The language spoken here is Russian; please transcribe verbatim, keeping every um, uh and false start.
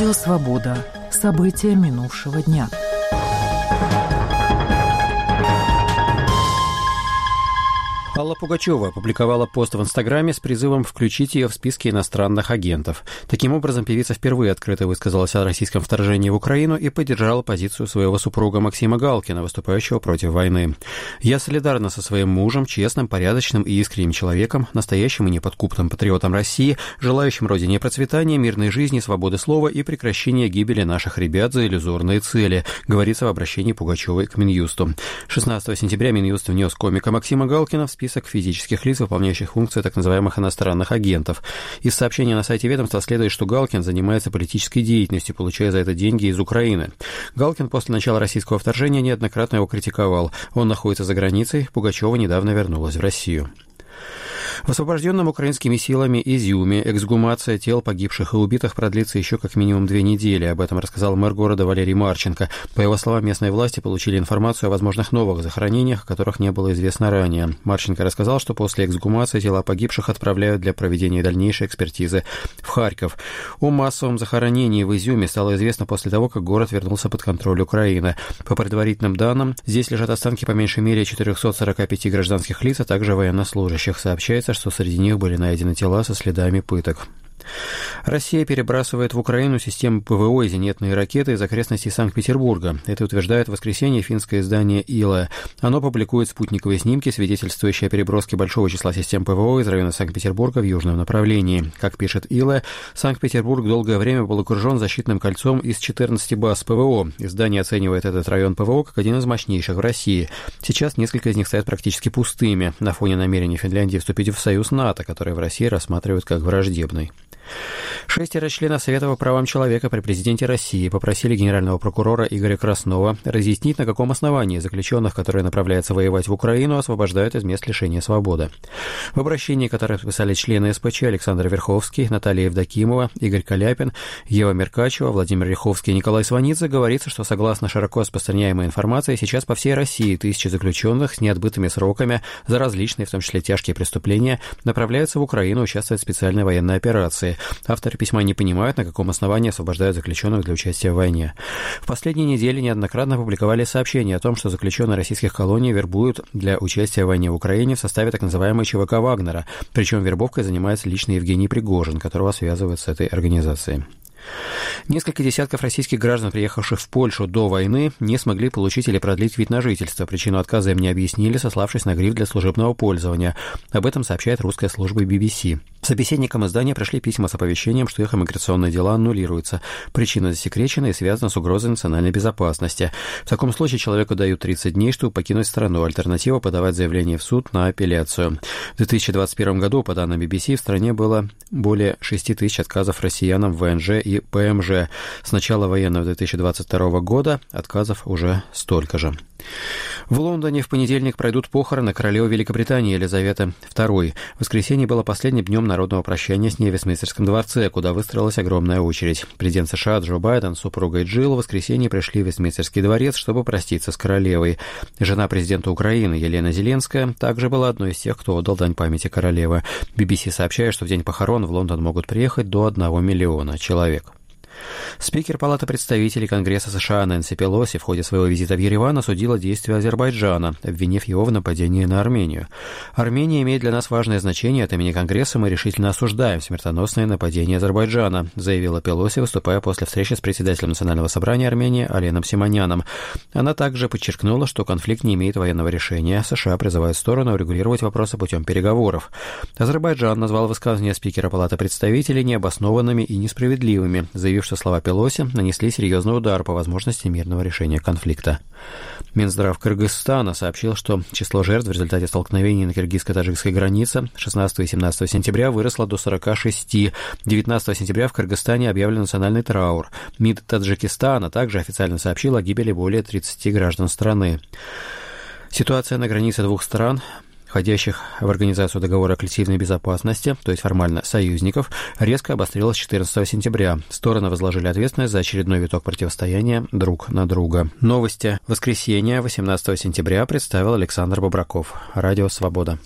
Радио «Свобода». События минувшего дня. Алла Пугачева опубликовала пост в Инстаграме с призывом включить ее в списки иностранных агентов. Таким образом, певица впервые открыто высказалась о российском вторжении в Украину и поддержала позицию своего супруга Максима Галкина, выступающего против войны. «Я солидарна со своим мужем, честным, порядочным и искренним человеком, настоящим и неподкупным патриотом России, желающим родине процветания, мирной жизни, свободы слова и прекращения гибели наших ребят за иллюзорные цели», говорится в обращении Пугачевой к Минюсту. шестнадцатого сентября Минюст внес комика Максима Галкина в список физических лиц, выполняющих функции так называемых иностранных агентов. Из сообщения на сайте ведомства следует, что Галкин занимается политической деятельностью, получая за это деньги из Украины. Галкин после начала российского вторжения неоднократно его критиковал. Он находится за границей, Пугачева недавно вернулась в Россию. В освобожденном украинскими силами Изюме эксгумация тел погибших и убитых продлится еще как минимум две недели. Об этом рассказал мэр города Валерий Марченко. По его словам, местные власти получили информацию о возможных новых захоронениях, о которых не было известно ранее. Марченко рассказал, что после эксгумации тела погибших отправляют для проведения дальнейшей экспертизы в Харьков. О массовом захоронении в Изюме стало известно после того, как город вернулся под контроль Украины. По предварительным данным, здесь лежат останки по меньшей мере четыреста сорок пять гражданских лиц, а также военнослужащих. Сообщается, что среди них были найдены тела со следами пыток. Россия перебрасывает в Украину систему ПВО и зенитные ракеты из окрестностей Санкт-Петербурга. Это утверждает в воскресенье финское издание «Илэ». Оно публикует спутниковые снимки, свидетельствующие о переброске большого числа систем ПВО из района Санкт-Петербурга в южном направлении. Как пишет «Илэ», Санкт-Петербург долгое время был окружен защитным кольцом из четырнадцати баз ПВО. Издание оценивает этот район ПВО как один из мощнейших в России. Сейчас несколько из них стоят практически пустыми на фоне намерений Финляндии вступить в союз НАТО, который в России рассматривают как враждебный. Шестеро членов Совета по правам человека при президенте России попросили генерального прокурора Игоря Краснова разъяснить, на каком основании заключенных, которые направляются воевать в Украину, освобождают из мест лишения свободы. В обращении, которое подписали члены СПЧ Александр Верховский, Наталья Евдокимова, Игорь Каляпин, Ева Меркачева, Владимир Ряховский и Николай Сванидзе, говорится, что согласно широко распространяемой информации, сейчас по всей России тысячи заключенных с неотбытыми сроками за различные, в том числе тяжкие преступления, направляются в Украину участвовать в специальной военной операции. Авторы письма не понимают, на каком основании освобождают заключенных для участия в войне. В последние недели неоднократно публиковали сообщения о том, что заключенные российских колоний вербуют для участия в войне в Украине в составе так называемой ЧВК «Вагнера». Причем вербовкой занимается лично Евгений Пригожин, которого связывают с этой организацией. Несколько десятков российских граждан, приехавших в Польшу до войны, не смогли получить или продлить вид на жительство. Причину отказа им не объяснили, сославшись на гриф для служебного пользования. Об этом сообщает русская служба би би си. Собеседникам издания пришли письма с оповещением, что их иммиграционные дела аннулируются. Причина засекречена и связана с угрозой национальной безопасности. В таком случае человеку дают тридцать дней, чтобы покинуть страну. Альтернатива – подавать заявление в суд на апелляцию. В две тысячи двадцать первом году, по данным би би си, в стране было более шесть тысяч отказов россиянам в вэ эн жэ и пэ эм жэ. С начала военного две тысячи двадцать второго года отказов уже столько же. В Лондоне в понедельник пройдут похороны королевы Великобритании Елизаветы второй. Воскресенье было последним днем народного прощания с ней в Вестминстерском дворце, куда выстроилась огромная очередь. Президент США Джо Байден с супругой Джилл в воскресенье пришли в Вестминстерский дворец, чтобы проститься с королевой. Жена президента Украины Елена Зеленская также была одной из тех, кто отдал дань памяти королевы. би би си сообщает, что в день похорон в Лондон могут приехать до одного миллиона человек. Спикер Палаты представителей Конгресса США Нэнси Пелоси в ходе своего визита в Ереван осудила действия Азербайджана, обвинив его в нападении на Армению. «Армения имеет для нас важное значение. От имени Конгресса мы решительно осуждаем смертоносное нападение Азербайджана», заявила Пелоси, выступая после встречи с председателем Национального собрания Армении Аленом Симоняном. Она также подчеркнула, что конфликт не имеет военного решения. США призывают сторону урегулировать вопросы путем переговоров. Азербайджан назвал высказывания спикера Палаты представителей необоснованными и несправедливыми, заявив, что слова Пелоси нанесли серьезный удар по возможности мирного решения конфликта. Минздрав Кыргызстана сообщил, что число жертв в результате столкновений на киргизско-таджикской границе шестнадцатого и семнадцатого сентября выросло до сорока шести. девятнадцатого сентября в Кыргызстане объявлен национальный траур. МИД Таджикистана также официально сообщил о гибели более тридцати граждан страны. Ситуация на границе двух стран, входящих в Организацию договора о коллективной безопасности, то есть формально союзников, резко обострилась четырнадцатого сентября. Стороны возложили ответственность за очередной виток противостояния друг на друга. Новости воскресенья восемнадцатого сентября представил Александр Бобраков. Радио «Свобода».